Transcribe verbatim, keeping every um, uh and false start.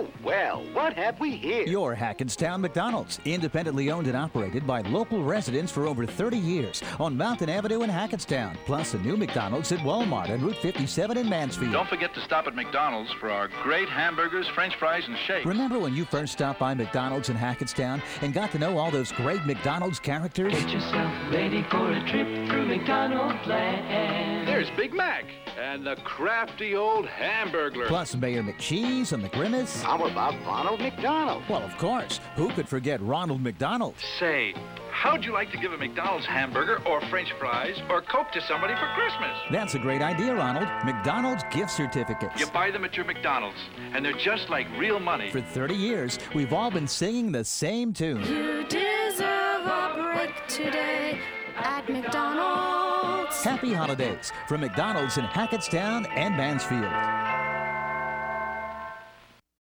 Well, well, what have we here? Your Hackettstown McDonald's, independently owned and operated by local residents for over thirty years on Mountain Avenue in Hackettstown, plus a new McDonald's at Walmart on Route fifty-seven in Mansfield. Don't forget to stop at McDonald's for our great hamburgers, french fries, and shakes. Remember when you first stopped by McDonald's in Hackettstown and got to know all those great McDonald's characters? Get yourself ready for a trip through McDonald's land. There's Big Mac and the crafty old Hamburglar. Plus Mayor McCheese and the Grimace. How about Ronald McDonald? Well, of course. Who could forget Ronald McDonald? Say, how'd you like to give a McDonald's hamburger or french fries or Coke to somebody for Christmas? That's a great idea, Ronald. McDonald's gift certificates. You buy them at your McDonald's, and they're just like real money. For thirty years, we've all been singing the same tune. You deserve a break today at McDonald's. Happy holidays from McDonald's in Hackettstown and Mansfield.